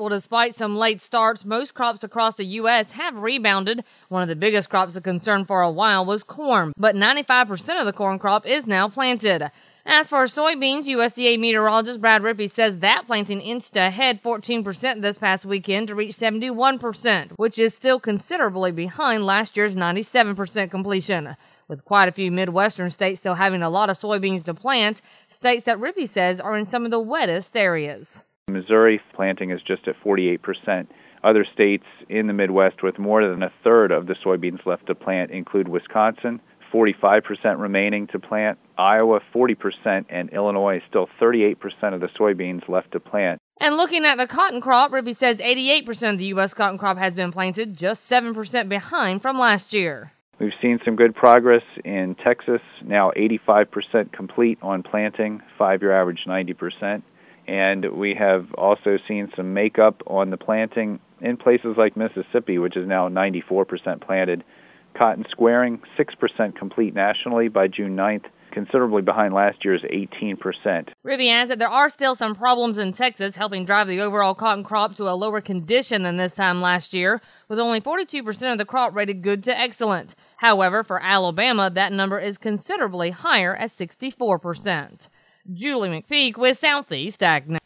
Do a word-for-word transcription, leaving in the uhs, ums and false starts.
Well, despite some late starts, most crops across the U S have rebounded. One of the biggest crops of concern for a while was corn, but ninety-five percent of the corn crop is now planted. As for soybeans, U S D A meteorologist Brad Rippey says that planting inched ahead fourteen percent this past weekend to reach seventy-one percent, which is still considerably behind last year's ninety-seven percent completion. With quite a few Midwestern states still having a lot of soybeans to plant, states that Rippey says are in some of the wettest areas. Missouri planting is just at forty-eight percent. Other states in the Midwest with more than a third of the soybeans left to plant include Wisconsin, forty-five percent remaining to plant, Iowa forty percent, and Illinois still thirty-eight percent of the soybeans left to plant. And looking at the cotton crop, Rippey says eighty-eight percent of the U S cotton crop has been planted, just seven percent behind from last year. We've seen some good progress in Texas, now eighty-five percent complete on planting, five-year average ninety percent. And we have also seen some makeup on the planting in places like Mississippi, which is now ninety-four percent planted. Cotton squaring, six percent complete nationally by June ninth, considerably behind last year's eighteen percent. Rippey adds that there are still some problems in Texas, helping drive the overall cotton crop to a lower condition than this time last year, with only forty-two percent of the crop rated good to excellent. However, for Alabama, that number is considerably higher at sixty-four percent. Julie McPeak with Southeast Ag Now.